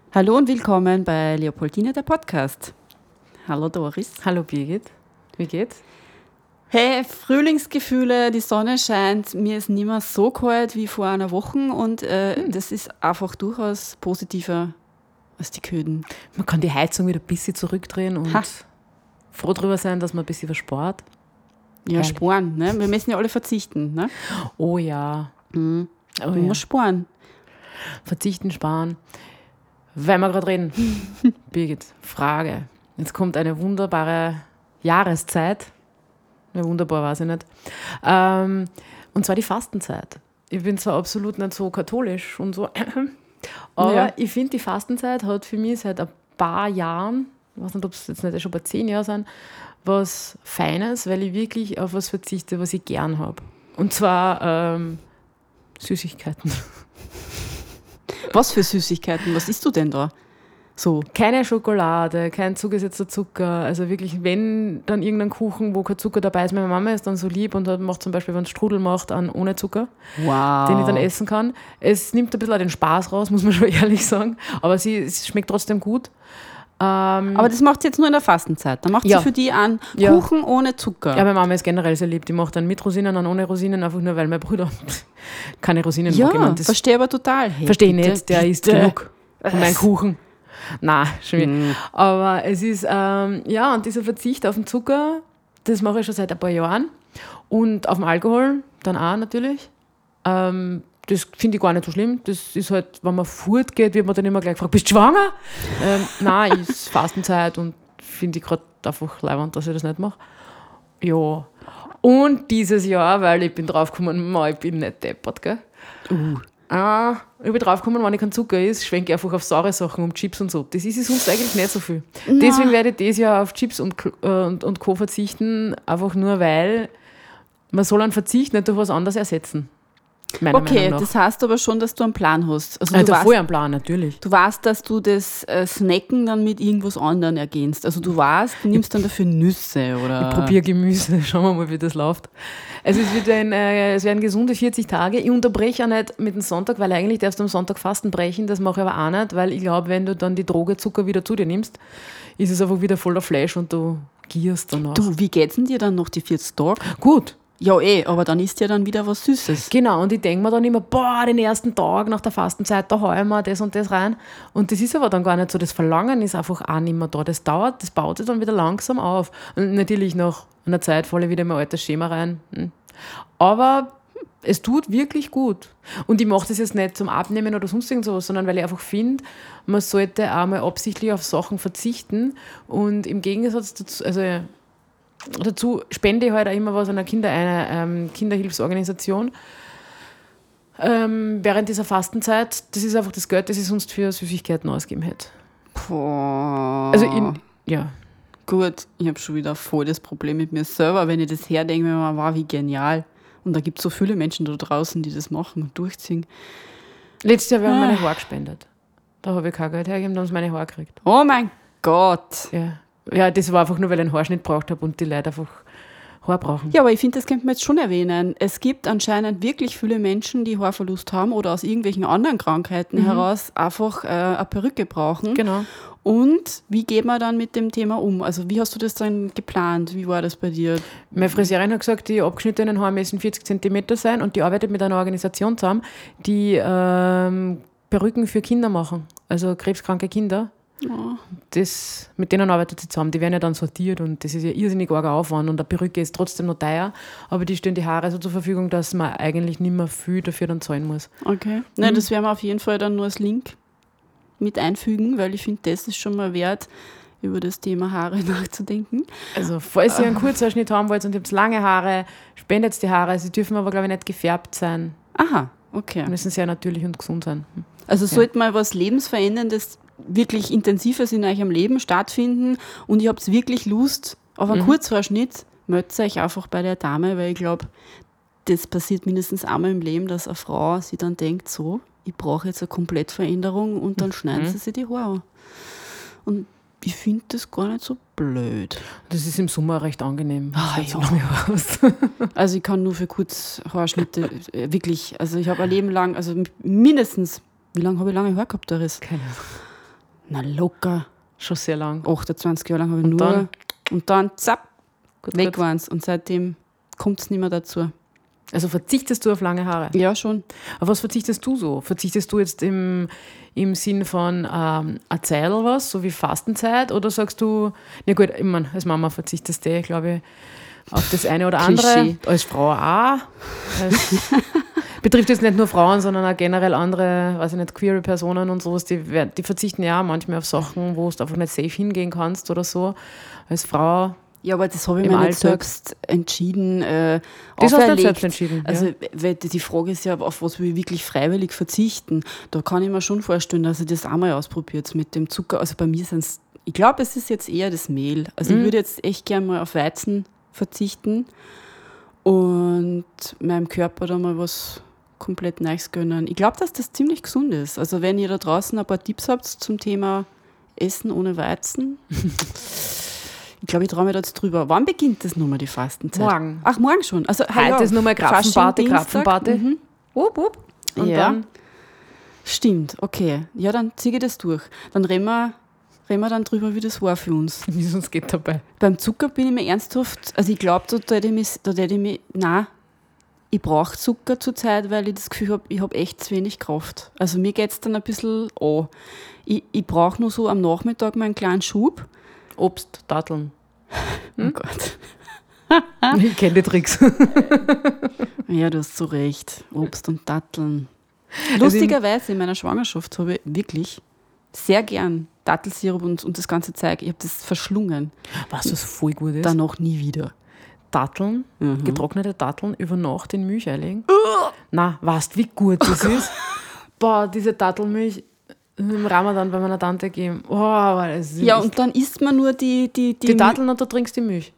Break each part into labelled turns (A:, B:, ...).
A: Hallo und willkommen bei Leopoldine, der Podcast. Hallo Doris.
B: Hallo Birgit, wie geht's?
A: Hey, Frühlingsgefühle, die Sonne scheint, mir ist nicht mehr so kalt wie vor einer Woche und das ist einfach durchaus positiver als die Köden.
B: Man kann die Heizung wieder ein bisschen zurückdrehen und froh darüber sein, dass man ein bisschen verspart.
A: Ja,
B: Herrlich.
A: sparen, ne? Wir müssen ja alle verzichten, ne?
B: Oh ja.
A: Du
B: Oh ja.
A: musst sparen.
B: Verzichten, sparen. Weil wir gerade reden. Birgit, Frage. Jetzt kommt eine wunderbare Jahreszeit. Ja, wunderbar, weiß ich nicht. Und zwar die Fastenzeit. Ich bin zwar absolut nicht so katholisch und so, aber ich finde, die Fastenzeit hat für mich seit ein paar Jahren, ich weiß nicht, ob es jetzt nicht schon bei 10 Jahren sind, was Feines, weil ich wirklich auf was verzichte, was ich gern habe. Und zwar Süßigkeiten.
A: Was für Süßigkeiten? Was isst du denn da? So.
B: Keine Schokolade, kein zugesetzter Zucker. Also wirklich, wenn dann irgendein Kuchen, wo kein Zucker dabei ist. Meine Mama ist dann so lieb und macht zum Beispiel, wenn es Strudel macht, ohne Zucker, den ich dann essen kann. Es nimmt ein bisschen auch den Spaß raus, muss man schon ehrlich sagen. Aber es schmeckt trotzdem gut.
A: Aber das macht sie jetzt nur in der Fastenzeit. Dann macht sie für die einen Kuchen ohne Zucker.
B: Ja, meine Mama ist generell sehr lieb. Die macht dann mit Rosinen und ohne Rosinen, einfach nur, weil mein Bruder keine Rosinen mag.
A: Ja, verstehe aber total. Hey,
B: verstehe nicht, der isst genug von meinem Kuchen. Nein, schon wieder. Aber es ist, und dieser Verzicht auf den Zucker, das mache ich schon seit ein paar Jahren. Und auf den Alkohol dann auch natürlich. Das finde ich gar nicht so schlimm. Das ist halt, wenn man fortgeht, wird man dann immer gleich gefragt, bist du schwanger? Nein, ist Fastenzeit und finde ich gerade einfach leibend, dass ich das nicht mache. Ja. Und dieses Jahr, weil ich bin draufgekommen, ich bin nicht deppert, gell? Ich bin draufgekommen, wenn ich kein Zucker ist, schwenke ich einfach auf saure Sachen um Chips und so. Das ist sonst eigentlich nicht so viel. Na. Deswegen werde ich dieses Jahr auf Chips und Co. verzichten, einfach nur, weil man soll einen Verzicht nicht durch was anderes ersetzen.
A: Okay, das heißt aber schon, dass du einen Plan hast.
B: Also du voll einen Plan, natürlich.
A: Du weißt, dass du das Snacken dann mit irgendwas anderem ergänzt. Also du weißt, du nimmst dann dafür Nüsse oder...
B: Ich probiere Gemüse, schauen wir mal, wie das läuft. Es werden gesunde 40 Tage. Ich unterbreche auch nicht mit dem Sonntag, weil eigentlich darfst du am Sonntag Fasten brechen. Das mache ich aber auch nicht, weil ich glaube, wenn du dann die Droge Zucker wieder zu dir nimmst, ist es einfach wieder voller Fleisch und du gierst danach.
A: Du, wie geht's denn dir dann noch die 40 Tage?
B: Gut.
A: Ja, aber dann isst ja dann wieder was Süßes.
B: Genau, und ich denke mir dann immer, den ersten Tag nach der Fastenzeit, da haue ich mir das und das rein. Und das ist aber dann gar nicht so, das Verlangen ist einfach auch nicht mehr da. Das baut sich dann wieder langsam auf. Und natürlich nach einer Zeit falle ich wieder in mein altes Schema rein. Aber es tut wirklich gut. Und ich mache das jetzt nicht zum Abnehmen oder sonst irgendwas, sondern weil ich einfach finde, man sollte auch mal absichtlich auf Sachen verzichten. Und im Gegensatz dazu spende ich halt auch immer was an eine Kinderhilfsorganisation. Während dieser Fastenzeit, das ist einfach das Geld, das ich sonst für Süßigkeiten ausgegeben hätte.
A: Also gut, ich habe schon wieder voll das Problem mit mir selber, wenn ich das herdenke, wenn man wow, wie genial. Und da gibt es so viele Menschen da draußen, die das machen und durchziehen.
B: Letztes Jahr haben meine Haare gespendet. Da habe ich kein Geld hergegeben, da haben sie meine Haare gekriegt.
A: Oh mein Gott!
B: Ja, das war einfach nur, weil ich einen Haarschnitt braucht habe und die Leute einfach Haar brauchen.
A: Ja, aber ich finde, das könnte man jetzt schon erwähnen. Es gibt anscheinend wirklich viele Menschen, die Haarverlust haben oder aus irgendwelchen anderen Krankheiten heraus einfach eine Perücke brauchen.
B: Genau.
A: Und wie geht man dann mit dem Thema um? Also wie hast du das dann geplant? Wie war das bei dir?
B: Meine Friseurin hat gesagt, die abgeschnittenen Haare müssen 40 cm sein und die arbeitet mit einer Organisation zusammen, die Perücken für Kinder machen, also krebskranke Kinder.
A: Ja.
B: Mit denen arbeitet sie zusammen. Die werden ja dann sortiert und das ist ja irrsinnig arger Aufwand und eine Perücke ist trotzdem noch teuer, aber die stellen die Haare so zur Verfügung, dass man eigentlich nicht mehr viel dafür dann zahlen muss.
A: Okay. Nein, das werden wir auf jeden Fall dann nur als Link mit einfügen, weil ich finde, das ist schon mal wert, über das Thema Haare nachzudenken.
B: Also falls ihr einen Kurzhaarschnitt haben wollt und ihr habt lange Haare, spendet die Haare. Sie dürfen aber, glaube ich, nicht gefärbt sein.
A: Aha, okay.
B: Die müssen sehr natürlich und gesund sein.
A: Also sollte mal was Lebensveränderndes, wirklich Intensives in eurem Leben stattfinden und ihr habt wirklich Lust auf einen Kurzhaarschnitt, meldet euch einfach bei der Dame, weil ich glaube, das passiert mindestens einmal im Leben, dass eine Frau sich dann denkt, so, ich brauche jetzt eine Komplettveränderung und dann schneiden sie sich die Haare an. Und ich finde das gar nicht so blöd.
B: Das ist im Sommer recht angenehm.
A: Also ich kann nur für Kurzhaarschnitte wirklich, also ich habe ein Leben lang, also mindestens, wie lange habe ich lange Haare gehabt, Doris?
B: Keine Ahnung.
A: Na locker.
B: Schon sehr lang.
A: 28 Jahre lang habe ich nur. Und dann zapp, weg waren es. Und seitdem kommt es nicht mehr dazu.
B: Also verzichtest du auf lange Haare?
A: Ja, schon.
B: Auf was verzichtest du so? Verzichtest du jetzt im Sinn von eine Zeit oder was, so wie Fastenzeit? Oder sagst du, ja gut, ich meine, als Mama verzichtest du, glaube ich, auf das eine oder andere. Als Frau auch. Betrifft jetzt nicht nur Frauen, sondern auch generell andere, weiß ich nicht, queere Personen und sowas, die verzichten ja auch manchmal auf Sachen, wo du einfach nicht safe hingehen kannst oder so. Als Frau.
A: Ja, aber das habe ich mir nicht selbst entschieden.
B: Das hast du nicht selbst entschieden.
A: Also die Frage ist ja, auf was will ich wirklich freiwillig verzichten. Da kann ich mir schon vorstellen, dass ich das einmal ausprobiert mit dem Zucker. Also bei mir sind es, ich glaube, es ist jetzt eher das Mehl. Also ich würde jetzt echt gerne mal auf Weizen verzichten und meinem Körper da mal was komplett Neues gönnen. Ich glaube, dass das ziemlich gesund ist. Also wenn ihr da draußen ein paar Tipps habt zum Thema Essen ohne Weizen, ich glaube, ich traue mir da jetzt drüber. Wann beginnt das nochmal, die Fastenzeit?
B: Morgen.
A: Ach, morgen schon. Also,
B: heute ist nochmal Krapfenparty.
A: Mhm.
B: Und
A: ja.
B: dann?
A: Stimmt, okay. Ja, dann ziehe ich das durch. Dann reden wir dann drüber, wie das war für uns.
B: Wie es uns geht dabei.
A: Beim Zucker bin ich mir ernsthaft, also ich glaube, ich brauche Zucker zurzeit, weil ich das Gefühl habe, ich habe echt zu wenig Kraft. Also mir geht es dann ein bisschen an. Ich brauche nur so am Nachmittag mal einen kleinen Schub.
B: Obst, Datteln.
A: Oh Gott.
B: Ich kenne die Tricks.
A: Ja, du hast so recht. Obst und Datteln. Lustigerweise in meiner Schwangerschaft habe ich wirklich sehr gern Dattelsirup und das ganze Zeug. Ich habe das verschlungen.
B: Was voll gut ist?
A: Danach nie wieder.
B: Datteln, getrocknete Datteln über Nacht in Milch einlegen. Na, weißt du, wie gut das ist? Boah, diese Dattelmilch im Ramadan bei meiner Tante geben. Oh, das ist
A: ja, und dann isst man nur die
B: Datteln und du trinkst die Milch.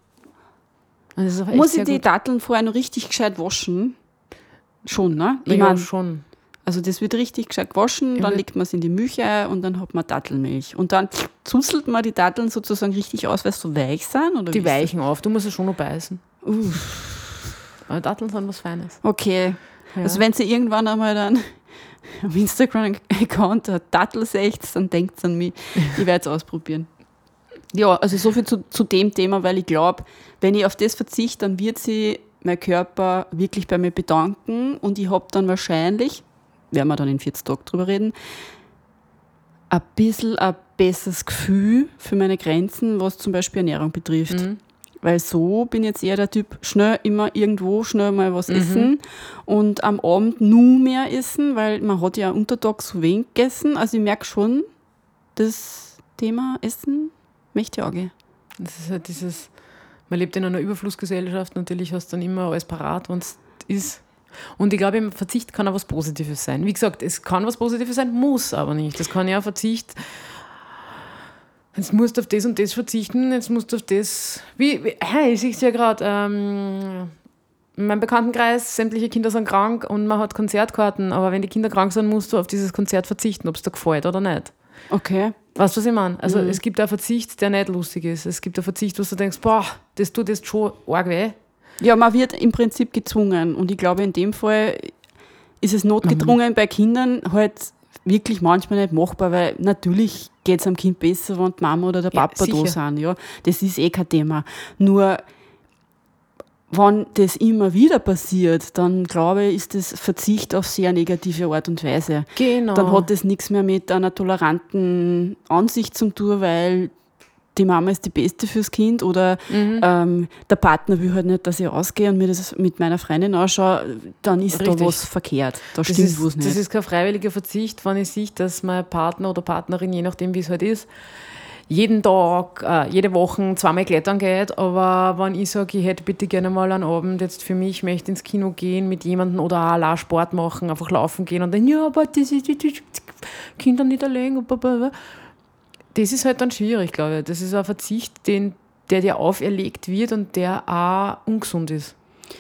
A: Muss ich die Datteln vorher noch richtig gescheit waschen? Schon, ne?
B: Ich meine schon.
A: Also das wird richtig gescheit gewaschen, dann legt man es in die Milch ein und dann hat man Dattelmilch. Und dann zuzelt man die Datteln sozusagen richtig aus, weil sie so weich sind? Oder
B: die weichen auf, du musst es schon noch beißen. Aber Datteln sind was Feines.
A: Okay, ja. Also wenn sie irgendwann einmal dann am Instagram-Account hat Dattel-60, dann denkt es an mich. Ich werde es ausprobieren. Ja, also so viel zu dem Thema, weil ich glaube, wenn ich auf das verzichte, dann wird sich mein Körper wirklich bei mir bedanken und ich habe dann wahrscheinlich, werden wir dann in 40 Tagen drüber reden, ein bisschen ein besseres Gefühl für meine Grenzen, was zum Beispiel Ernährung betrifft. Weil so bin ich jetzt eher der Typ, schnell immer irgendwo, schnell mal was essen und am Abend nur mehr essen, weil man hat ja untertags so wenig gegessen. Also ich merke schon, das Thema Essen möchte ich auch gehen.
B: Das ist halt dieses, man lebt in einer Überflussgesellschaft, natürlich hast du dann immer alles parat, wenn es ist. Und ich glaube, im Verzicht kann auch was Positives sein. Wie gesagt, es kann was Positives sein, muss aber nicht. Das kann ja auch Verzicht. Jetzt musst du auf das und das verzichten, jetzt musst du auf das. Ich sehe es ja gerade, in meinem Bekanntenkreis, sämtliche Kinder sind krank und man hat Konzertkarten, aber wenn die Kinder krank sind, musst du auf dieses Konzert verzichten, ob es dir gefällt oder nicht.
A: Okay.
B: Weißt du, was ich meine? Also es gibt auch Verzicht, der nicht lustig ist. Es gibt auch Verzicht, wo du denkst, boah, das tut jetzt schon arg weh. Ja,
A: man wird im Prinzip gezwungen und ich glaube, in dem Fall ist es notgedrungen bei Kindern halt wirklich manchmal nicht machbar, weil natürlich geht es am Kind besser, wenn die Mama oder der Papa da sind. Ja. Das ist kein Thema. Nur wenn das immer wieder passiert, dann glaube ich, ist das Verzicht auf sehr negative Art und Weise.
B: Genau.
A: Dann hat das nichts mehr mit einer toleranten Ansicht zu tun, weil die Mama ist die Beste fürs Kind oder der Partner will halt nicht, dass ich ausgehe und mir das mit meiner Freundin anschaue, dann ist da was verkehrt. Da stimmt was nicht.
B: Das ist kein freiwilliger Verzicht, wenn ich sehe, dass mein Partner oder Partnerin, je nachdem wie es halt ist, jeden Tag, jede Woche 2-mal klettern geht, aber wenn ich sage, ich hätte bitte gerne mal einen Abend jetzt für mich, ich möchte ins Kino gehen mit jemandem oder auch allein Sport machen, einfach laufen gehen und dann, ja, aber das ist Kinder nicht allein, das ist halt dann schwierig, glaube ich. Das ist ein Verzicht, der dir auferlegt wird und der auch ungesund ist.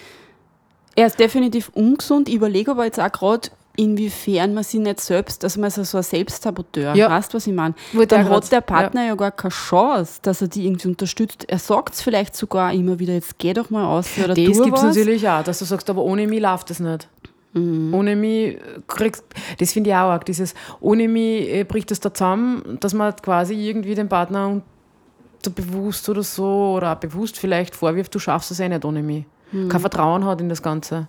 A: Er ist definitiv ungesund. Ich überlege aber jetzt auch gerade, inwiefern man sich nicht selbst, also man ist so ein Selbstsaboteur, weißt du, was ich meine? Dann hat der Partner ja gar keine Chance, dass er die irgendwie unterstützt. Er sagt es vielleicht sogar immer wieder, jetzt geh doch mal aus oder tu was.
B: Das gibt es natürlich auch, dass du sagst, aber ohne mich läuft das nicht. Ohne mich das finde ich auch arg, ohne mich bricht das da zusammen, dass man quasi irgendwie den Partner bewusst oder so, oder auch bewusst vielleicht vorwirft, du schaffst es nicht ohne mich. Kein Vertrauen hat in das Ganze.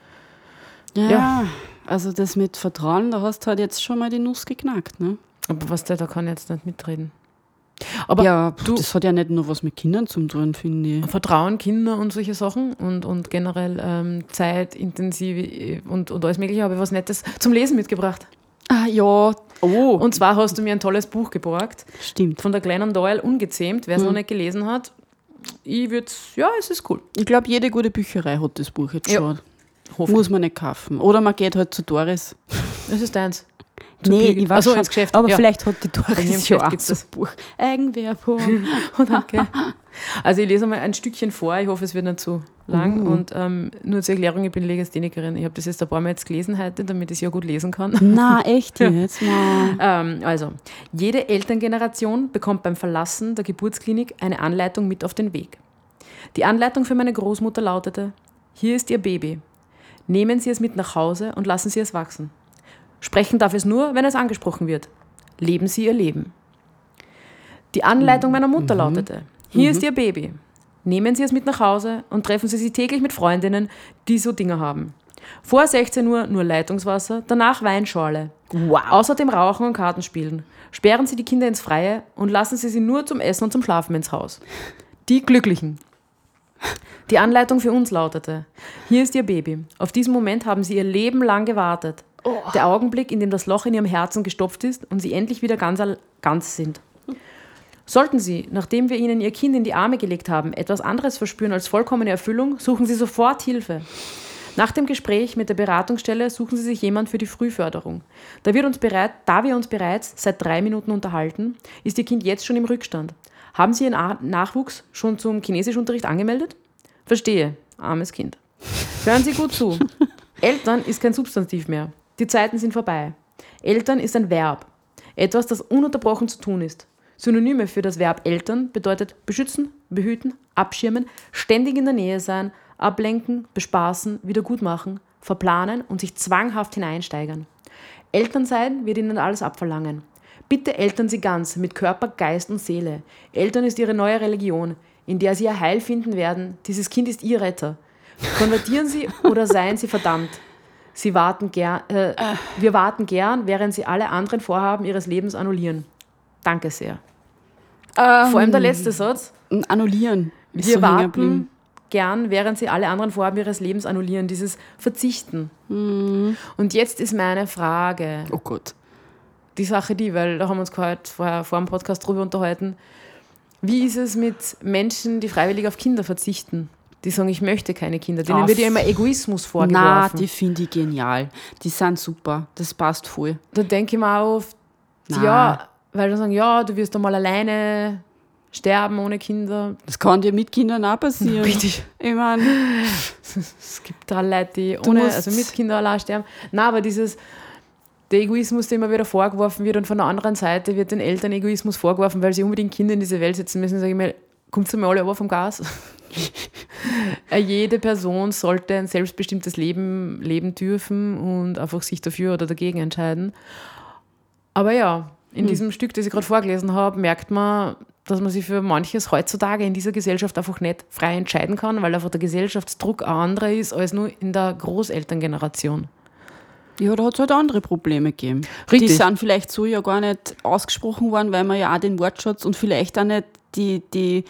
A: Ja, also das mit Vertrauen, da hast du halt jetzt schon mal die Nuss geknackt, ne?
B: Aber da kann ich jetzt nicht mitreden.
A: Aber das hat ja nicht nur was mit Kindern zu tun, finde ich.
B: Vertrauen, Kinder und solche Sachen und generell zeitintensive und alles Mögliche. Habe ich was Nettes zum Lesen mitgebracht.
A: Ah, ja. Oh.
B: Und zwar hast du mir ein tolles Buch geborgt.
A: Stimmt.
B: Von der Glennon Doyle, Ungezähmt. Wer es noch nicht gelesen hat, es ist cool.
A: Ich glaube, jede gute Bücherei hat das Buch jetzt schon.
B: Muss
A: man nicht kaufen. Oder man geht halt zu Doris.
B: Das ist deins.
A: Nee, ich weiß schon,
B: ins Geschäft.
A: aber vielleicht hat die Doris schon auch
B: so
A: das Buch. Eigenwerbung.
B: Danke. Also ich lese mal ein Stückchen vor, ich hoffe, es wird nicht zu lang. Und nur zur Erklärung, ich bin Legasthenikerin. Ich habe das jetzt ein paar Mal jetzt gelesen heute, damit ich es ja gut lesen kann.
A: Na, echt jetzt mal.
B: Also, jede Elterngeneration bekommt beim Verlassen der Geburtsklinik eine Anleitung mit auf den Weg. Die Anleitung für meine Großmutter lautete: Hier ist Ihr Baby. Nehmen Sie es mit nach Hause und lassen Sie es wachsen. Sprechen darf es nur, wenn es angesprochen wird. Leben Sie Ihr Leben. Die Anleitung meiner Mutter lautete: Hier ist Ihr Baby. Nehmen Sie es mit nach Hause und treffen Sie sich täglich mit Freundinnen, die so Dinge haben. Vor 16 Uhr nur Leitungswasser, danach Weinschorle.
A: Wow.
B: Außerdem Rauchen und Kartenspielen. Sperren Sie die Kinder ins Freie und lassen Sie sie nur zum Essen und zum Schlafen ins Haus. Die Glücklichen. Die Anleitung für uns lautete: Hier ist Ihr Baby. Auf diesen Moment haben Sie Ihr Leben lang gewartet. Der Augenblick, in dem das Loch in Ihrem Herzen gestopft ist und Sie endlich wieder ganz sind. Sollten Sie, nachdem wir Ihnen Ihr Kind in die Arme gelegt haben, etwas anderes verspüren als vollkommene Erfüllung, suchen Sie sofort Hilfe. Nach dem Gespräch mit der Beratungsstelle suchen Sie sich jemand für die Frühförderung. Da wir uns bereits seit 3 Minuten unterhalten, ist Ihr Kind jetzt schon im Rückstand. Haben Sie Ihren Nachwuchs schon zum Chinesischunterricht angemeldet? Verstehe, armes Kind. Hören Sie gut zu. Eltern ist kein Substantiv mehr. Die Zeiten sind vorbei. Eltern ist ein Verb. Etwas, das ununterbrochen zu tun ist. Synonyme für das Verb Eltern bedeutet beschützen, behüten, abschirmen, ständig in der Nähe sein, ablenken, bespaßen, wiedergutmachen, verplanen und sich zwanghaft hineinsteigern. Elternsein wird ihnen alles abverlangen. Bitte eltern Sie ganz, mit Körper, Geist und Seele. Eltern ist Ihre neue Religion, in der Sie Ihr Heil finden werden. Dieses Kind ist Ihr Retter. Konvertieren Sie oder seien Sie verdammt. Wir warten gern, während Sie alle anderen Vorhaben Ihres Lebens annullieren. Danke sehr. Vor allem der letzte Satz.
A: Annullieren.
B: Wir warten gern, während Sie alle anderen Vorhaben Ihres Lebens annullieren. Dieses Verzichten. Und jetzt ist meine Frage.
A: Oh Gott.
B: Die Sache weil da haben wir uns heute vor dem Podcast drüber unterhalten. Wie ist es mit Menschen, die freiwillig auf Kinder verzichten? Die sagen, ich möchte keine Kinder. Denen wird ja immer Egoismus vorgeworfen.
A: Na, die finde ich genial. Die sind super. Das passt voll.
B: Da denke ich mir auch oft, weil die sagen, du wirst einmal alleine sterben ohne Kinder.
A: Das kann dir mit Kindern auch passieren.
B: Richtig.
A: Ich meine,
B: es gibt da Leute, die mit Kindern allein sterben. Nein, aber der Egoismus, der immer wieder vorgeworfen wird, und von der anderen Seite wird den Eltern Egoismus vorgeworfen, weil sie unbedingt Kinder in diese Welt setzen müssen, sage ich mal, kommt es mir alle aber vom Gas. Jede Person sollte ein selbstbestimmtes Leben leben dürfen und einfach sich dafür oder dagegen entscheiden. Aber ja, in diesem Stück, das ich gerade vorgelesen habe, merkt man, dass man sich für manches heutzutage in dieser Gesellschaft einfach nicht frei entscheiden kann, weil einfach der Gesellschaftsdruck ein anderer ist als nur in der Großelterngeneration.
A: Ja, da hat es halt andere Probleme gegeben.
B: Richtig.
A: Die sind vielleicht so ja gar nicht ausgesprochen worden, weil man ja auch den Wortschatz und vielleicht auch nicht die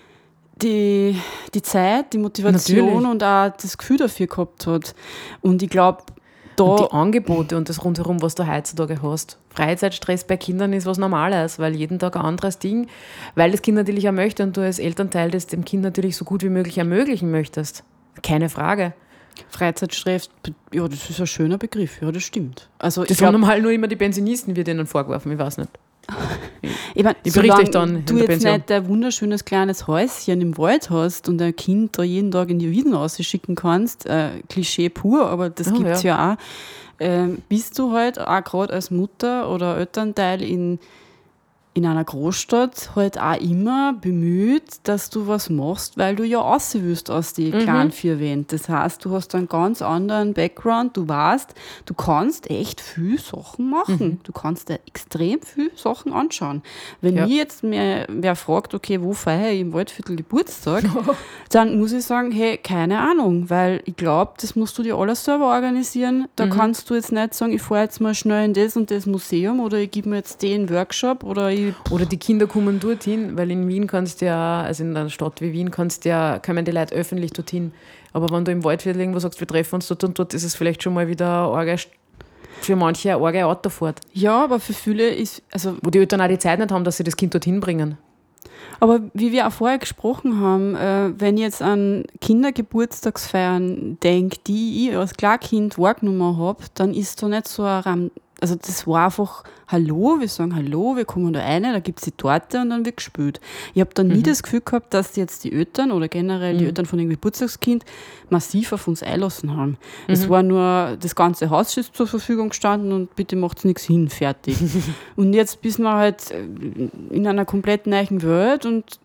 A: Zeit, die Motivation
B: Natürlich.
A: und auch das Gefühl dafür gehabt hat. Und ich glaube,
B: Und die Angebote und das rundherum, was du heutzutage hast. Freizeitstress bei Kindern ist was Normales, weil jeden Tag ein anderes Ding, weil das Kind natürlich auch möchte und du als Elternteil das dem Kind natürlich so gut wie möglich ermöglichen möchtest. Keine Frage.
A: Freizeitstress, ja, das ist ein schöner Begriff, ja, das stimmt. Also
B: Das haben normal nur immer die Pensionisten, wird ihnen vorgeworfen, ich weiß nicht.
A: Ich
B: berichte euch dann in
A: du
B: der
A: jetzt
B: Pension.
A: nicht ein wunderschönes kleines Häuschen im Wald hast und ein Kind da jeden Tag in die Wieden rausschicken kannst, Klischee pur, aber das gibt es ja auch, bist du halt auch gerade als Mutter oder Elternteil in in einer Großstadt halt auch immer bemüht, dass du was machst, weil du ja raus willst aus den kleinen vier Wänden. Das heißt, du hast einen ganz anderen Background, du weißt, du kannst echt viel Sachen machen. Du kannst dir extrem viel Sachen anschauen. Wenn mir jetzt wer fragt, okay, wo feiere ich im Waldviertel Geburtstag, dann muss ich sagen, hey, keine Ahnung, weil ich glaube, das musst du dir alles selber organisieren. Da kannst du jetzt nicht sagen, ich fahre jetzt mal schnell in das und das Museum oder ich gebe mir jetzt den Workshop oder
B: die Kinder kommen dorthin, weil in Wien kannst du ja, also in einer Stadt wie Wien kommen die Leute öffentlich dorthin. Aber wenn du im Waldviertel irgendwo sagst, wir treffen uns dort und dort, ist es vielleicht schon mal wieder für manche eine arge Autofahrt.
A: Ja, aber für viele ist, also
B: wo die Eltern auch die Zeit nicht haben, dass sie das Kind dorthin bringen.
A: Aber wie wir auch vorher gesprochen haben, wenn ich jetzt an Kindergeburtstagsfeiern denke, die ich als Kleinkind wahrgenommen habe, dann ist da nicht so ein also das war einfach Hallo, wir sagen Hallo, wir kommen da rein, da gibt es die Torte und dann wird gespielt. Ich habe da nie das Gefühl gehabt, dass jetzt die Eltern oder generell die Eltern von dem Geburtstagskind massiv auf uns einlassen haben. Es war nur, das ganze Haus ist zur Verfügung gestanden und bitte macht's nichts hin, fertig. Und jetzt bist wir halt in einer komplett neuen Welt und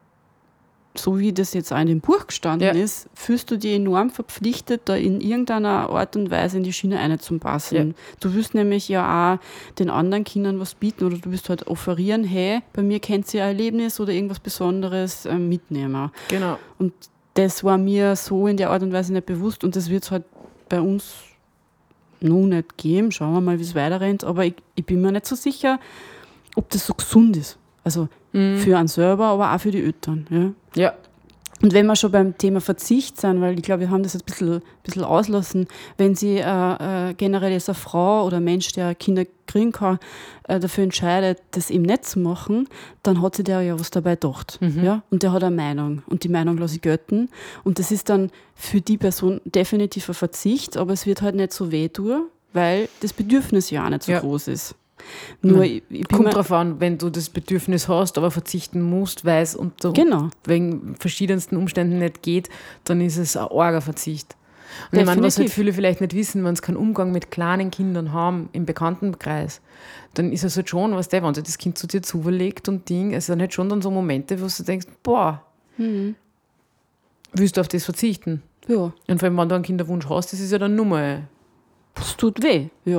A: so wie das jetzt auch in dem Buch gestanden ist, fühlst du dich enorm verpflichtet, da in irgendeiner Art und Weise in die Schiene einzupassen. Ja. Du willst nämlich ja auch den anderen Kindern was bieten oder du willst halt offerieren, hey, bei mir könnt ihr ein Erlebnis oder irgendwas Besonderes mitnehmen.
B: Genau.
A: Und das war mir so in der Art und Weise nicht bewusst und das wird es halt bei uns noch nicht geben. Schauen wir mal, wie es weiterrennt. Aber ich bin mir nicht so sicher, ob das so gesund ist. Also für einen selber, aber auch für die Eltern. Ja. Und wenn wir schon beim Thema Verzicht sind, weil ich glaube, wir haben das jetzt ein bisschen auslassen, wenn sie generell jetzt eine Frau oder ein Mensch, der Kinder kriegen kann, dafür entscheidet, das eben nicht zu machen, dann hat sich der ja was dabei gedacht. Ja? Und der hat eine Meinung und die Meinung lasse ich gelten. Und das ist dann für die Person definitiv ein Verzicht, aber es wird halt nicht so wehtun, weil das Bedürfnis ja auch nicht so groß ist.
B: Nur kommt drauf an, wenn du das Bedürfnis hast, aber verzichten musst, weil es wegen verschiedensten Umständen nicht geht, dann ist es ein arger Verzicht. Und ich meine, was halt viele vielleicht nicht wissen, wenn sie keinen Umgang mit kleinen Kindern haben im Bekanntenkreis, dann ist es halt schon, wenn sich das Kind zu dir zuverlegt und es sind halt schon dann so Momente, wo du denkst, willst du auf das verzichten? Ja. Und vor allem, wenn du einen Kinderwunsch hast, das ist ja dann nur mal...
A: Das tut weh. Ja.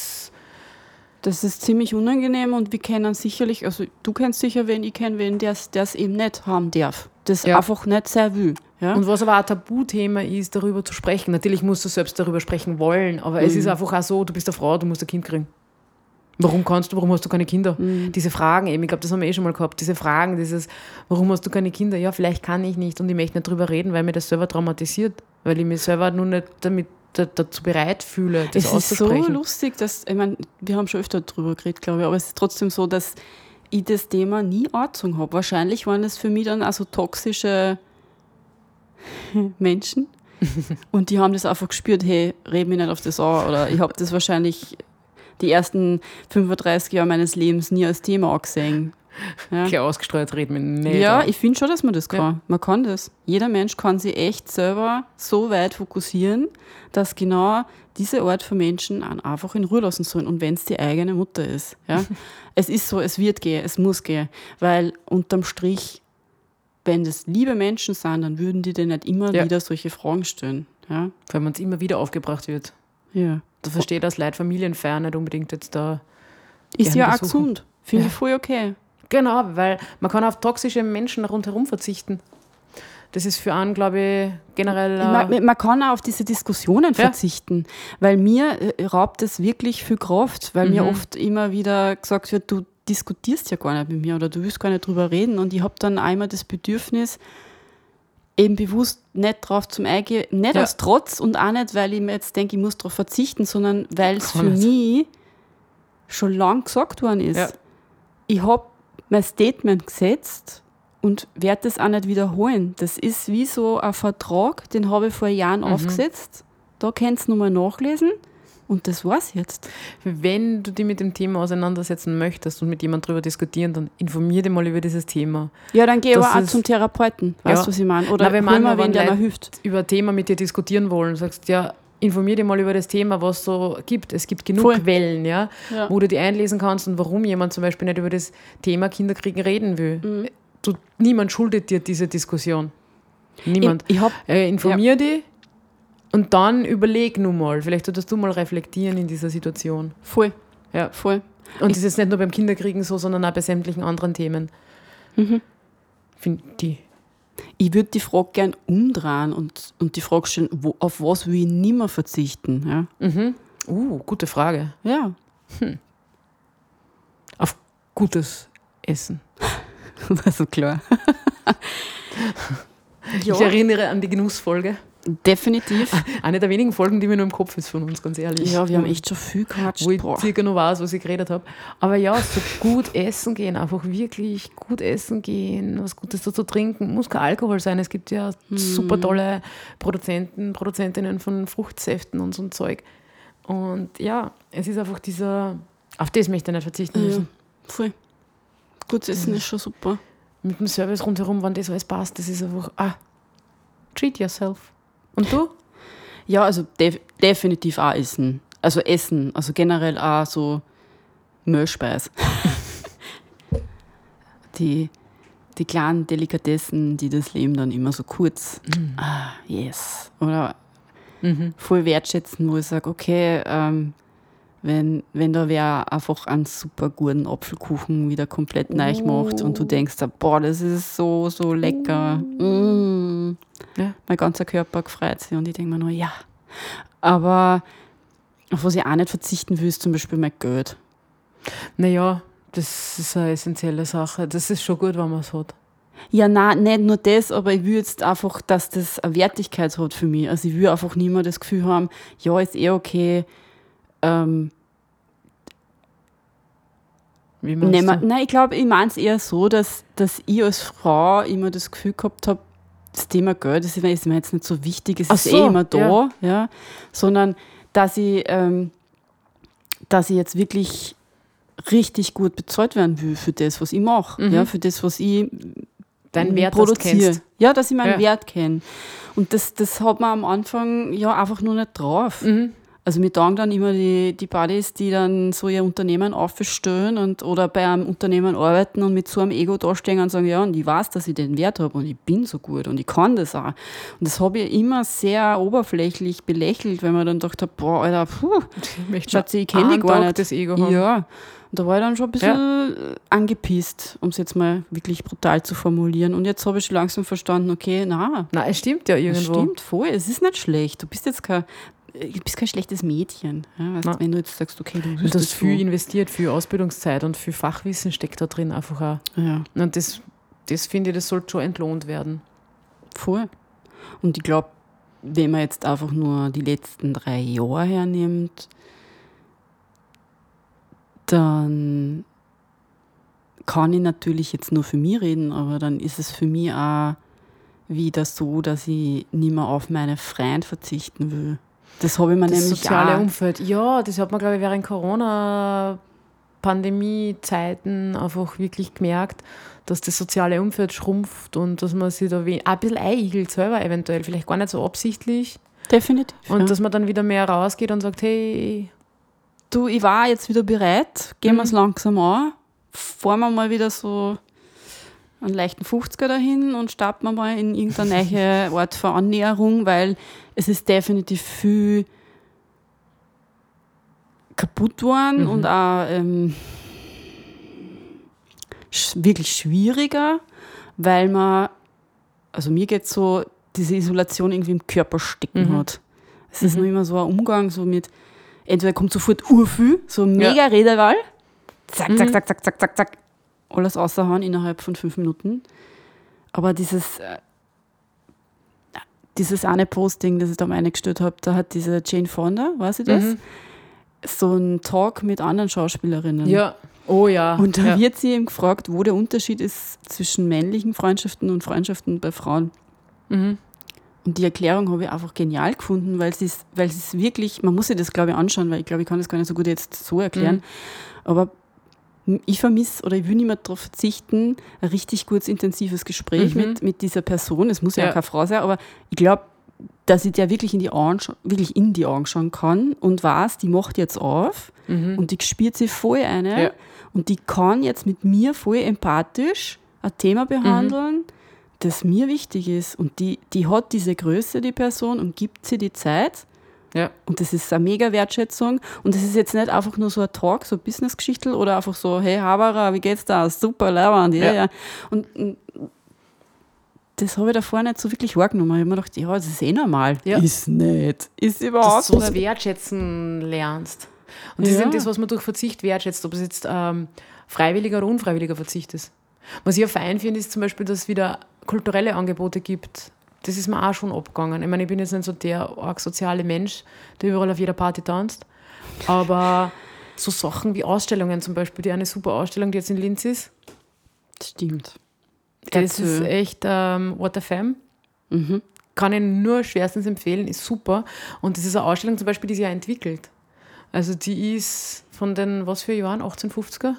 A: Das ist ziemlich unangenehm und wir kennen sicherlich, also du kennst sicher wen, ich kenne wen, der es eben nicht haben darf. Das einfach nicht sehr will. Ja?
B: Und was aber auch ein Tabuthema ist, darüber zu sprechen. Natürlich musst du selbst darüber sprechen wollen, aber es ist einfach auch so, du bist eine Frau, du musst ein Kind kriegen. Warum hast du keine Kinder? Diese Fragen eben, ich glaube, das haben wir schon mal gehabt, diese Fragen, warum hast du keine Kinder? Ja, vielleicht kann ich nicht und ich möchte nicht drüber reden, weil mir das selber traumatisiert, weil ich mich selber nur nicht damit dazu bereit fühle, das auszusprechen.
A: Es ist so lustig, dass, ich meine, wir haben schon öfter darüber geredet, glaube ich, aber es ist trotzdem so, dass ich das Thema nie angezogen habe. Wahrscheinlich waren das für mich dann auch so toxische Menschen und die haben das einfach gespürt, hey, red mich nicht auf das an, oder ich habe das wahrscheinlich die ersten 35 Jahre meines Lebens nie als Thema angesehen.
B: Ja. Klar ausgestreut, reden wir nicht.
A: Ja, ich finde schon, dass man das kann. Ja. Man kann das. Jeder Mensch kann sich echt selber so weit fokussieren, dass genau diese Art von Menschen einfach in Ruhe lassen sollen. Und wenn es die eigene Mutter ist. Ja? Es ist so, es wird gehen, es muss gehen. Weil unterm Strich, wenn das liebe Menschen sind, dann würden die dir nicht immer wieder solche Fragen stellen. Ja?
B: Weil man es immer wieder aufgebracht wird.
A: Ja.
B: Du verstehst das Leid Familienfern nicht unbedingt jetzt da.
A: Ist ja auch gesund. Finde ich voll okay.
B: Genau, weil man kann auf toxische Menschen rundherum verzichten. Das ist für einen, glaube ich, generell...
A: Man kann auch auf diese Diskussionen verzichten, weil mir raubt es wirklich viel Kraft, weil mir oft immer wieder gesagt wird, du diskutierst ja gar nicht mit mir oder du willst gar nicht drüber reden und ich habe dann einmal das Bedürfnis, eben bewusst nicht drauf zum Eingehen, nicht aus Trotz und auch nicht, weil ich mir jetzt denke, ich muss darauf verzichten, sondern weil es für mich schon lang gesagt worden ist. Ja. Ich habe mein Statement gesetzt und werde das auch nicht wiederholen. Das ist wie so ein Vertrag, den habe ich vor Jahren aufgesetzt. Da kannst du nochmal nachlesen und das war's jetzt.
B: Wenn du dich mit dem Thema auseinandersetzen möchtest und mit jemandem darüber diskutieren, dann informier dich mal über dieses Thema.
A: Ja, dann geh aber auch zum Therapeuten. Weißt du, was ich meine? Oder
B: wenn man wen der hilft. Über ein Thema mit dir diskutieren wollen, sagst ja, informier dich mal über das Thema, was es so gibt. Es gibt genug
A: Voll.
B: Quellen,
A: Ja.
B: wo du dich einlesen kannst und warum jemand zum Beispiel nicht über das Thema Kinderkriegen reden will. Niemand schuldet dir diese Diskussion. Niemand.
A: Ich hab,
B: informier dich und dann überleg nur mal. Vielleicht solltest du mal reflektieren in dieser Situation.
A: voll.
B: Ja.
A: Voll.
B: Und das ist jetzt nicht nur beim Kinderkriegen so, sondern auch bei sämtlichen anderen Themen. Finde ich.
A: Ich würde die Frage gern umdrehen und die Frage stellen, auf was will ich nicht mehr verzichten? Ja.
B: Gute Frage.
A: Ja.
B: Auf gutes Essen.
A: Also klar.
B: Ich erinnere an die Genussfolge.
A: Definitiv.
B: Eine der wenigen Folgen, die mir nur im Kopf ist von uns, ganz ehrlich.
A: Ja, wir haben echt schon viel gequatscht.
B: Wo ich circa noch weiß, was ich geredet habe. Aber ja, so gut essen gehen, einfach wirklich gut essen gehen, was Gutes dazu trinken. Muss kein Alkohol sein. Es gibt ja super tolle Produzentinnen von Fruchtsäften und so ein Zeug. Und ja, es ist einfach auf das möchte ich nicht verzichten müssen.
A: Ja, voll. Gutes Essen ist schon super.
B: Mit dem Service rundherum, wenn das alles passt, das ist einfach, treat yourself. Und du?
A: Ja, also definitiv auch Essen. Also Essen, also generell auch so Mehlspeis. die kleinen Delikatessen, die das Leben dann immer so kurz, yes. Oder voll wertschätzen, wo ich sage, okay, wenn da wer einfach einen super guten Apfelkuchen wieder komplett neu macht und du denkst, boah, das ist so lecker.
B: Ja.
A: Mein ganzer Körper freut sich und ich denke mir nur, ja. Aber auf was ich auch nicht verzichten will, ist zum Beispiel mein Geld.
B: Naja, das ist eine essentielle Sache. Das ist schon gut, wenn man es hat.
A: Ja, nein, nicht nur das, aber ich will jetzt einfach, dass das eine Wertigkeit hat für mich. Also ich will einfach nicht mehr das Gefühl haben, ja, ist okay.
B: Wie meinst du?
A: Nein, ich glaube, ich meine es eher so, dass ich als Frau immer das Gefühl gehabt habe, das Thema Geld ist mir jetzt nicht so wichtig, es ist immer da, ja, sondern dass ich jetzt wirklich richtig gut bezahlt werden will für das, was ich mache, ja, für das, was ich
B: Deinen Wert
A: produziere.
B: kennst.
A: Ja, dass ich meinen Wert kenne. Und das hat man am Anfang ja einfach nur nicht drauf. Also mir taugen dann immer die Buddies, die dann so ihr Unternehmen aufstellen oder bei einem Unternehmen arbeiten und mit so einem Ego dastehen und sagen, ja, und ich weiß, dass ich den Wert habe und ich bin so gut und ich kann das auch. Und das habe ich immer sehr oberflächlich belächelt, weil man dann gedacht hat, boah, Alter, Schatzi, ich kenne dich gar nicht.
B: Das Ego haben.
A: Ja, und da war ich dann schon ein bisschen angepisst, um es jetzt mal wirklich brutal zu formulieren. Und jetzt habe ich schon langsam verstanden, okay,
B: Nein, es stimmt ja
A: das
B: irgendwo.
A: stimmt voll, es ist nicht schlecht. Du bist kein schlechtes Mädchen. Ja, weißt, wenn du jetzt sagst, okay, du
B: Du hast viel investiert, viel Ausbildungszeit und viel Fachwissen steckt da drin einfach auch.
A: Ja,
B: Und das finde ich, das sollte schon entlohnt werden.
A: voll. Und ich glaube, wenn man jetzt einfach nur die letzten 3 Jahre hernimmt, dann kann ich natürlich jetzt nur für mich reden, aber dann ist es für mich auch wieder so, dass ich nicht mehr auf meine Freunde verzichten will. Das habe ich mir
B: Das
A: nämlich
B: soziale
A: auch.
B: Umfeld, ja, das hat man, glaube ich, während Corona-Pandemie-Zeiten einfach wirklich gemerkt, dass das soziale Umfeld schrumpft und dass man sich da ein bisschen einigelt selber eventuell, vielleicht gar nicht so absichtlich.
A: Definitiv.
B: Und dass man dann wieder mehr rausgeht und sagt, hey,
A: Du, ich war jetzt wieder bereit, gehen wir es langsam an, fahren wir mal wieder so einen leichten 50er dahin und starten wir mal in irgendeine neue Art von Annäherung, weil es ist definitiv viel kaputt worden und auch wirklich schwieriger, weil man, also mir geht so, diese Isolation irgendwie im Körper stecken hat. Es ist noch immer so ein Umgang so mit, entweder kommt sofort urviel, so mega Redewahl, zack, zack, zack, zack, zack, zack, zack, alles raushauen innerhalb von 5 Minuten. Aber dieses eine Posting, das ich da mal eingestellt habe, da hat diese Jane Fonda, weiß ich das, so einen Talk mit anderen Schauspielerinnen.
B: ja, oh ja.
A: Und da wird sie eben gefragt, wo der Unterschied ist zwischen männlichen Freundschaften und Freundschaften bei Frauen. Und die Erklärung habe ich einfach genial gefunden, weil sie es wirklich, man muss sich das, glaube ich, anschauen, weil ich glaube, ich kann das gar nicht so gut jetzt so erklären. Aber ich vermisse oder ich will nicht mehr darauf verzichten, ein richtig gutes, intensives Gespräch mit dieser Person. Es muss ja auch keine Frau sein, aber ich glaube, dass ich der wirklich in die Augen schauen kann und weiß, die macht jetzt auf und die spürt sich voll eine und die kann jetzt mit mir voll empathisch ein Thema behandeln, das mir wichtig ist. Und die hat diese Größe, die Person, und gibt sie die Zeit.
B: Ja.
A: Und das ist eine mega Wertschätzung. Und das ist jetzt nicht einfach nur so ein Talk, so Business-Geschichtel oder einfach so, hey Haberer, wie geht's da? Super, Leibwand, ja. Und das habe ich davor nicht so wirklich wahrgenommen. Ich habe mir gedacht, ja, das ist eh normal.
B: Ja.
A: Ist nicht. Ist überhaupt
B: nicht. Dass du wertschätzen lernst. Und das ist eben das, was man durch Verzicht wertschätzt, ob es jetzt freiwilliger oder unfreiwilliger Verzicht ist. Was ich ja fein finde, ist zum Beispiel, dass es wieder kulturelle Angebote gibt. Das ist mir auch schon abgegangen. Ich meine, ich bin jetzt nicht so der arg soziale Mensch, der überall auf jeder Party tanzt. Aber so Sachen wie Ausstellungen zum Beispiel, die eine super Ausstellung, die jetzt in Linz ist.
A: Stimmt.
B: Das ist echt What a Fam. Kann ich nur schwerstens empfehlen, ist super. Und das ist eine Ausstellung zum Beispiel, die sich ja entwickelt. Also die ist von den, was für Jahren? 1850er?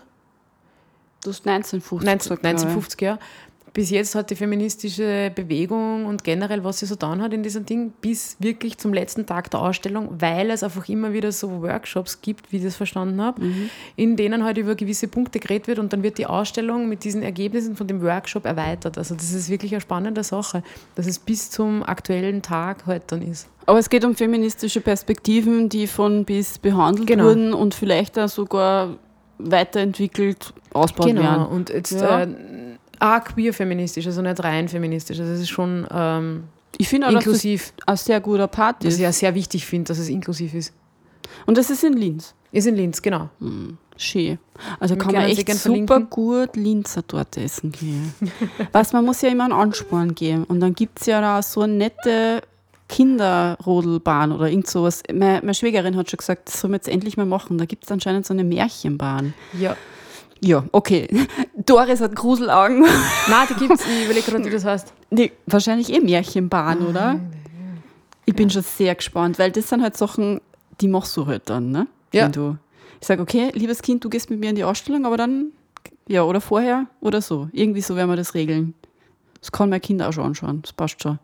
A: Du hast 1950er.
B: 1950er, ja. Bis jetzt hat die feministische Bewegung und generell, was sie so getan hat in diesem Ding, bis wirklich zum letzten Tag der Ausstellung, weil es einfach immer wieder so Workshops gibt, wie ich das verstanden habe, in denen halt über gewisse Punkte geredet wird und dann wird die Ausstellung mit diesen Ergebnissen von dem Workshop erweitert. Also das ist wirklich eine spannende Sache, dass es bis zum aktuellen Tag halt dann ist.
A: Aber es geht um feministische Perspektiven, die von bis behandelt wurden und vielleicht auch sogar weiterentwickelt, ausgebaut werden.
B: Genau, und jetzt auch queer-feministisch, also nicht rein feministisch. Also es ist schon
A: ich finde auch,
B: inklusiv.
A: Dass das ein sehr guter Part ist.
B: Was ich ja sehr wichtig finde, dass es inklusiv ist.
A: Und das ist in Linz?
B: Ist in Linz, genau.
A: Schön. Also kann man echt super gut Linzer Torte essen gehen. Man muss ja immer einen Ansporn geben. Und dann gibt es ja da so eine nette Kinderrodelbahn oder irgend sowas. Meine Schwägerin hat schon gesagt, das sollen wir jetzt endlich mal machen. Da gibt es anscheinend so eine Märchenbahn.
B: Ja.
A: Ja, okay. Doris hat Gruselaugen.
B: Nein, die gibt es. Ich überlege gerade, wie das heißt.
A: Nee, wahrscheinlich Märchenbahn, oder? Ich bin schon sehr gespannt, weil das sind halt Sachen, die machst du halt dann, ne?
B: Ja.
A: Ich sage, okay, liebes Kind, du gehst mit mir in die Ausstellung, aber dann, ja, oder vorher oder so. Irgendwie so werden wir das regeln. Das kann mein Kind auch schon anschauen, das passt schon.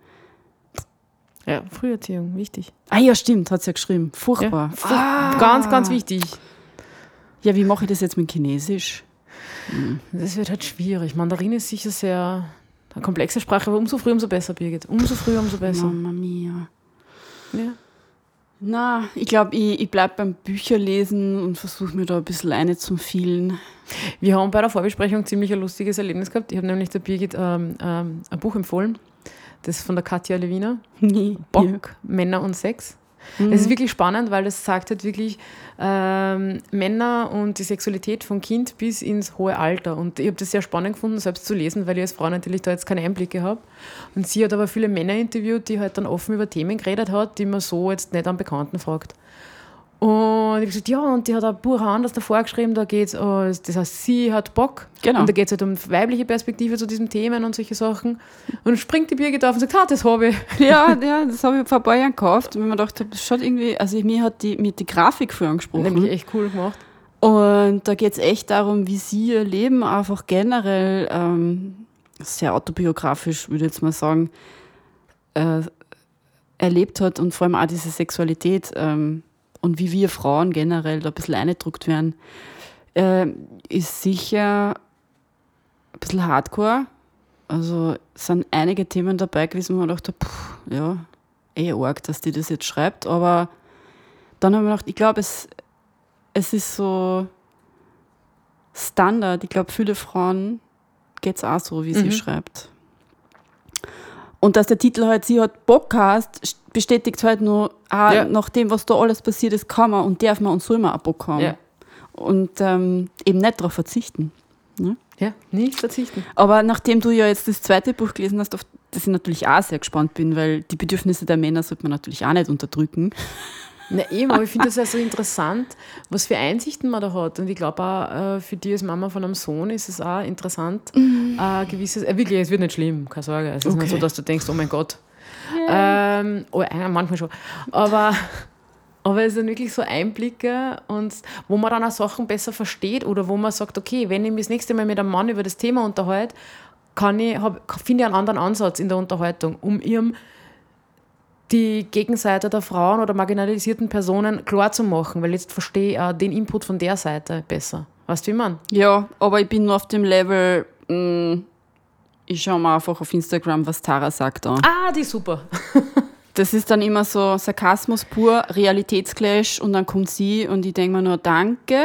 B: Ja, Früherziehung, wichtig.
A: Ah ja, stimmt, hat sie ja geschrieben. Furchtbar.
B: Ja, ganz, ganz wichtig.
A: Ja, wie mache ich das jetzt mit Chinesisch?
B: Das wird halt schwierig. Mandarin ist sicher sehr eine komplexe Sprache, aber umso früher, umso besser, Birgit. Umso früher, umso besser.
A: Mama mia.
B: Ja.
A: Na, ich glaube, ich bleibe beim Bücherlesen und versuche mir da ein bisschen einzufielen.
B: Wir haben bei der Vorbesprechung ziemlich ein lustiges Erlebnis gehabt. Ich habe nämlich der Birgit ein Buch empfohlen. Das ist von der Katja Lewiner. Bock, Männer und Sex. Es ist wirklich spannend, weil das sagt halt wirklich Männer und die Sexualität von Kind bis ins hohe Alter. Und ich habe das sehr spannend gefunden, selbst zu lesen, weil ich als Frau natürlich da jetzt keine Einblicke habe. Und sie hat aber viele Männer interviewt, die halt dann offen über Themen geredet hat, die man so jetzt nicht an Bekannten fragt. Und ich habe gesagt, ja, und die hat ein Buch anders davor geschrieben, da geht es, das heißt, sie hat Bock.
A: Genau.
B: Und da geht es halt um weibliche Perspektive zu diesen Themen und solche Sachen. Und dann springt die Birgit auf und sagt, das habe ich.
A: Ja, das habe ich vor ein paar Jahren gekauft, weil man gedacht, das schaut irgendwie, also mir hat die Grafik für angesprochen.
B: Nämlich echt cool gemacht.
A: Und da geht es echt darum, wie sie ihr Leben einfach generell, sehr autobiografisch, würde ich jetzt mal sagen, erlebt hat und vor allem auch diese Sexualität, und wie wir Frauen generell da ein bisschen eingedrückt werden, ist sicher ein bisschen hardcore. Also es sind einige Themen dabei gewesen, wo man dachte, ja, arg, dass die das jetzt schreibt. Aber dann habe ich mir gedacht, ich glaube, es ist so Standard. Ich glaube, viele Frauen geht es auch so, wie sie schreibt. Und dass der Titel halt, sie hat Bock heißt, bestätigt halt nur, nach dem, was da alles passiert ist, kann man und darf man und soll man auch Bock haben.
B: Ja.
A: Und eben nicht darauf verzichten. Ne?
B: Ja, nicht verzichten.
A: Aber nachdem du ja jetzt das zweite Buch gelesen hast, auf das ich natürlich auch sehr gespannt bin, weil die Bedürfnisse der Männer sollte man natürlich auch nicht unterdrücken.
B: Na eben, aber ich finde das ja so interessant, was für Einsichten man da hat. Und ich glaube auch, für die als Mama von einem Sohn ist es auch interessant, gewisses, wirklich, es wird nicht schlimm, keine Sorge. Es ist nicht so, dass du denkst, oh mein Gott. Yeah. Manchmal schon. Aber es sind wirklich so Einblicke, und wo man dann auch Sachen besser versteht oder wo man sagt, okay, wenn ich mich das nächste Mal mit einem Mann über das Thema unterhalte, finde ich einen anderen Ansatz in der Unterhaltung, um ihm die Gegenseite der Frauen oder marginalisierten Personen klar zu machen, weil jetzt verstehe ich auch den Input von der Seite besser. Weißt du, wie man?
A: Ja, aber ich bin nur auf dem Level, ich schaue mir einfach auf Instagram, was Tara sagt an.
B: Ah, die ist super.
A: Das ist dann immer so Sarkasmus pur, Realitätsclash und dann kommt sie und ich denke mir nur, danke,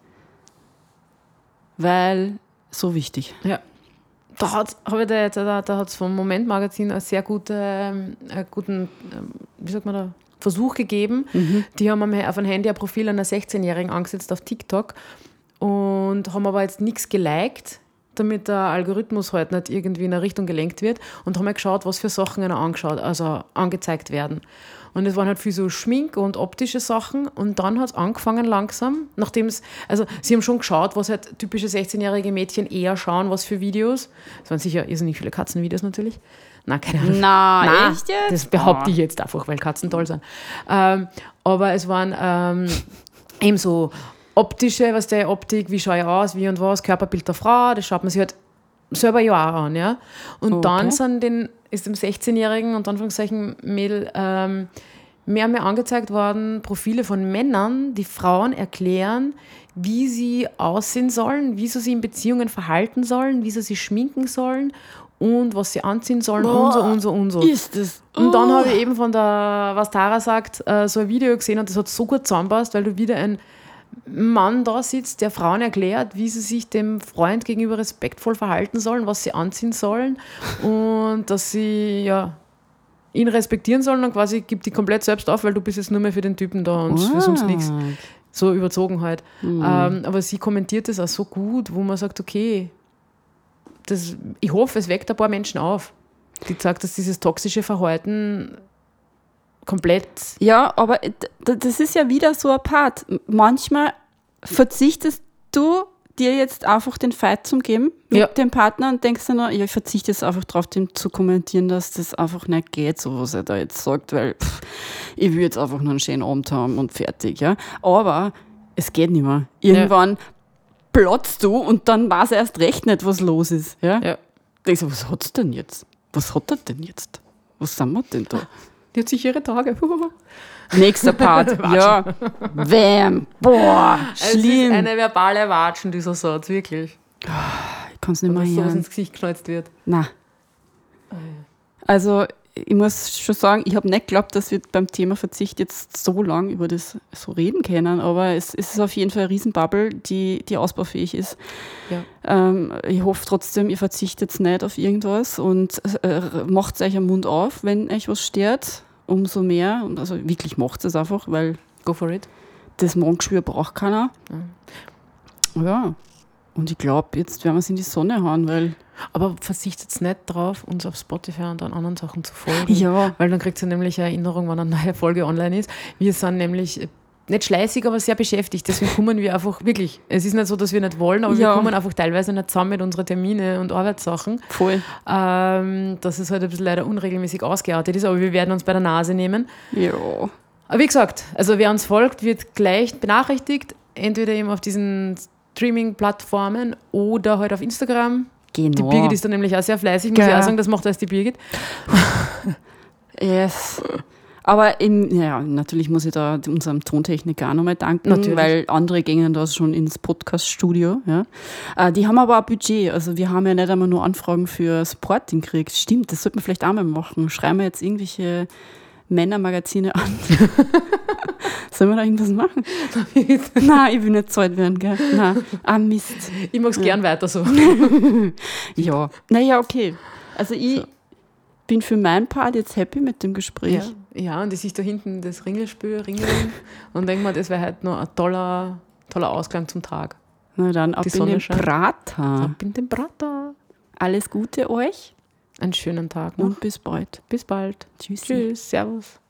A: weil so wichtig.
B: Ja. Da hat es vom Moment-Magazin einen sehr guten, wie sagt man da, Versuch gegeben. Die haben auf ein Handy ein Profil einer 16-Jährigen angesetzt auf TikTok und haben aber jetzt nichts geliked, damit der Algorithmus halt nicht irgendwie in eine Richtung gelenkt wird und haben halt geschaut, was für Sachen angezeigt werden. Und es waren halt viel so Schmink- und optische Sachen und dann hat es angefangen langsam, sie haben schon geschaut, was halt typische 16-jährige Mädchen eher schauen, was für Videos. Es waren sicher irrsinnig viele Katzenvideos natürlich. Nein, keine Ahnung.
A: Nein, echt jetzt?
B: Das behaupte ich jetzt einfach, weil Katzen toll sind. Aber es waren eben so optische, Optik, wie schaue ich aus, wie und was, Körperbild der Frau, das schaut man sich halt selber ja auch an. Ja? Und dann ist dem 16-jährigen und Anführungszeichen Mädel mehr und mehr angezeigt worden, Profile von Männern, die Frauen erklären, wie sie aussehen sollen, wie sie in Beziehungen verhalten sollen, wie sie sich schminken sollen und was sie anziehen sollen und so.
A: Ist das?
B: Und dann habe ich eben von der, was Tara sagt, so ein Video gesehen und das hat so gut zusammenpasst, weil du wieder ein Mann da sitzt, der Frauen erklärt, wie sie sich dem Freund gegenüber respektvoll verhalten sollen, was sie anziehen sollen und dass sie ihn respektieren sollen und quasi gibt die komplett selbst auf, weil du bist jetzt nur mehr für den Typen da und für sonst nichts. So überzogen halt. Aber sie kommentiert das auch so gut, wo man sagt, okay, ich hoffe, es weckt ein paar Menschen auf. Die sagt, dass dieses toxische Verhalten komplett...
A: Ja, aber das ist ja wieder so ein Part. Manchmal verzichtest du dir jetzt einfach den Fight zum geben mit dem Partner und denkst dann, ich verzichte jetzt einfach darauf, dem zu kommentieren, dass das einfach nicht geht, so was er da jetzt sagt, weil ich will jetzt einfach nur einen schönen Abend haben und fertig. Ja? Aber es geht nicht mehr. Irgendwann platzt du und dann weiß er erst recht nicht, was los ist. Ja? Ja. Ich so, was hat's denn jetzt? Was hat er denn jetzt? Was sind wir denn da?
B: Die hat sicher ihre Tage.
A: Nächster Part. Ja. Wham. Boah, schlimm.
B: Es ist eine verbale Watschen, dieser Satz, wirklich.
A: Ich kann es nicht mehr hören.
B: So ins Gesicht geknalzt wird.
A: Nein. Also, ich muss schon sagen, ich habe nicht geglaubt, dass wir beim Thema Verzicht jetzt so lang über das so reden können, aber es ist auf jeden Fall eine Riesenbubble, die ausbaufähig ist. Ja. Ich hoffe trotzdem, ihr verzichtet jetzt nicht auf irgendwas und macht euch am Mund auf, wenn euch was stört, umso mehr. Und also wirklich macht es einfach, weil
B: go for it.
A: Das Magengeschwür braucht keiner. Ja. Und ich glaube, jetzt werden wir es in die Sonne hauen, weil...
B: Aber verzichtet nicht drauf, uns auf Spotify und an anderen Sachen zu folgen.
A: Ja.
B: Weil dann kriegt ihr nämlich eine Erinnerung, wann eine neue Folge online ist. Wir sind nämlich nicht schleißig, aber sehr beschäftigt. Deswegen kommen wir einfach wirklich... Es ist nicht so, dass wir nicht wollen, aber wir kommen einfach teilweise nicht zusammen mit unseren Termine und Arbeitssachen.
A: Voll.
B: Dass es halt ein bisschen leider unregelmäßig ausgeartet ist, aber wir werden uns bei der Nase nehmen.
A: Ja.
B: Aber wie gesagt, also wer uns folgt, wird gleich benachrichtigt. Entweder eben auf diesen Streaming-Plattformen oder halt auf Instagram.
A: Genau.
B: Die Birgit ist da nämlich auch sehr fleißig, muss ich auch sagen, das macht erst die Birgit.
A: Yes. Aber natürlich muss ich da unserem Tontechniker auch nochmal danken, weil andere gehen da schon ins Podcast-Studio. Ja. Die haben aber auch Budget, also wir haben ja nicht einmal nur Anfragen für Supporting gekriegt. Stimmt, das sollte man vielleicht auch mal machen. Schreiben wir jetzt irgendwelche Männermagazine an. Sollen wir da irgendwas machen? Nein, ich will nicht zahlt werden, gell? Nein, Mist.
B: Ich mag es gern weiter so.
A: Ja, naja, okay. Also ich bin für meinen Part jetzt happy mit dem Gespräch.
B: Ja, und ich sehe da hinten das Ringelspiel, Ringeln und denke mir, das wäre halt noch ein toller Ausklang zum Tag.
A: Na dann, ab in den Prater.
B: Ab in den Prater.
A: Alles Gute euch.
B: Einen schönen Tag noch.
A: Und bis bald.
B: Bis bald.
A: Tschüss.
B: Tschüss. Servus.